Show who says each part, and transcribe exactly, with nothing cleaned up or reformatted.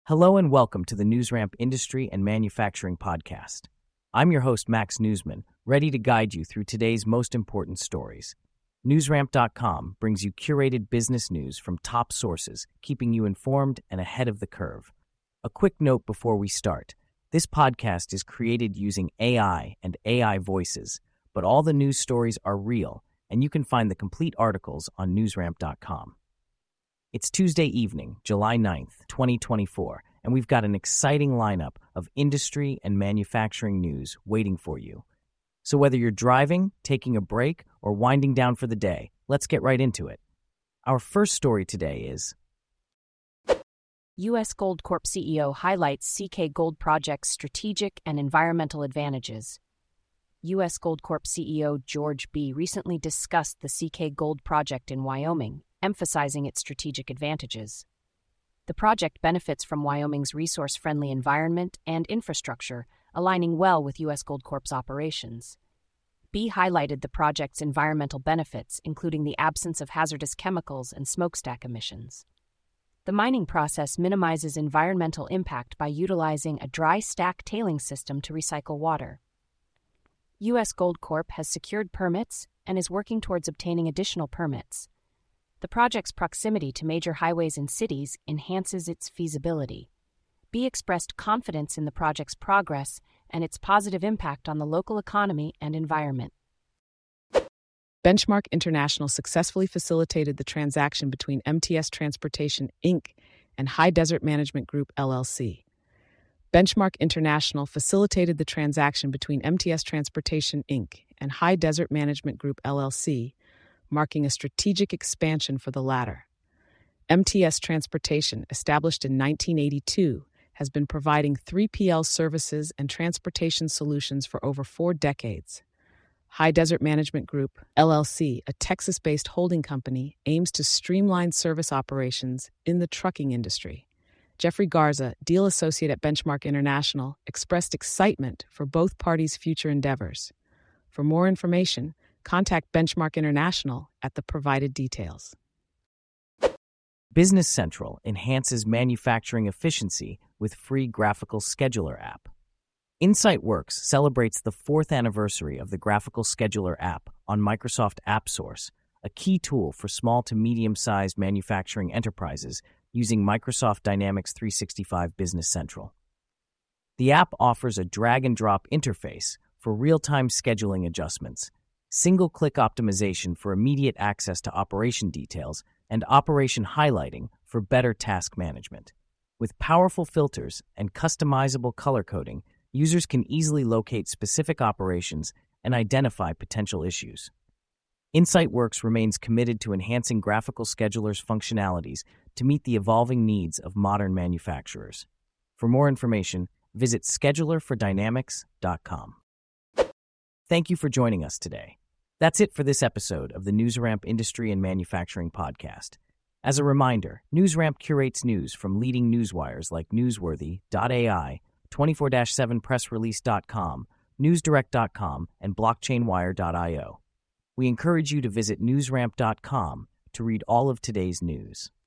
Speaker 1: Hello and welcome to the NewsRamp Industry and Manufacturing Podcast. I'm your host, Max Newsman, ready to guide you through today's most important stories. NewsRamp dot com brings you curated business news from top sources, keeping you informed and ahead of the curve. A quick note before we start. This podcast is created using A I and A I voices, but all the news stories are real, and you can find the complete articles on NewsRamp dot com. It's Tuesday evening, July ninth, twenty twenty-four, and we've got an exciting lineup of industry and manufacturing news waiting for you. So whether you're driving, taking a break, or winding down for the day, let's get right into it. Our first story today is
Speaker 2: U S Gold Corp C E O highlights C K Gold Project's strategic and environmental advantages. U S Gold Corp C E O George Bee recently discussed the C K Gold Project in Wyoming, emphasizing its strategic advantages. The project benefits from Wyoming's resource-friendly environment and infrastructure, aligning well with U S Gold Corp's operations. Bee highlighted the project's environmental benefits, including the absence of hazardous chemicals and smokestack emissions. The mining process minimizes environmental impact by utilizing a dry stack tailings system to recycle water. U S Gold Corp has secured permits and is working towards obtaining additional permits. The project's proximity to major highways and cities enhances its feasibility. Bee expressed confidence in the project's progress and its positive impact on the local economy and environment.
Speaker 3: Benchmark International successfully facilitated the transaction between M T S Transportation, Incorporated and High Desert Management Group, L L C. Benchmark International facilitated the transaction between M T S Transportation, Incorporated and High Desert Management Group, L L C, marking a strategic expansion for the latter. M T S Transportation, established in nineteen eighty-two, has been providing three P L services and transportation solutions for over four decades. High Desert Management Group, L L C, a Texas-based holding company, aims to streamline service operations in the trucking industry. Jeffrey Garza, deal associate at Benchmark International, expressed excitement for both parties' future endeavors. For more information, contact Benchmark International at the provided details.
Speaker 1: Business Central enhances manufacturing efficiency with free graphical scheduler app. InsightWorks celebrates the fourth anniversary of the graphical scheduler app on Microsoft AppSource, a key tool for small to medium-sized manufacturing enterprises using Microsoft Dynamics three sixty-five Business Central. The app offers a drag-and-drop interface for real-time scheduling adjustments, single-click optimization for immediate access to operation details, and operation highlighting for better task management. With powerful filters and customizable color coding, users can easily locate specific operations and identify potential issues. InsightWorks remains committed to enhancing graphical schedulers' functionalities to meet the evolving needs of modern manufacturers. For more information, visit scheduler for dynamics dot com. Thank you for joining us today. That's it for this episode of the NewsRamp Industry and Manufacturing Podcast. As a reminder, NewsRamp curates news from leading newswires like Newsworthy dot A I, twenty-four seven press release dot com, newsdirect dot com, and blockchain wire dot io. We encourage you to visit newsramp dot com to read all of today's news.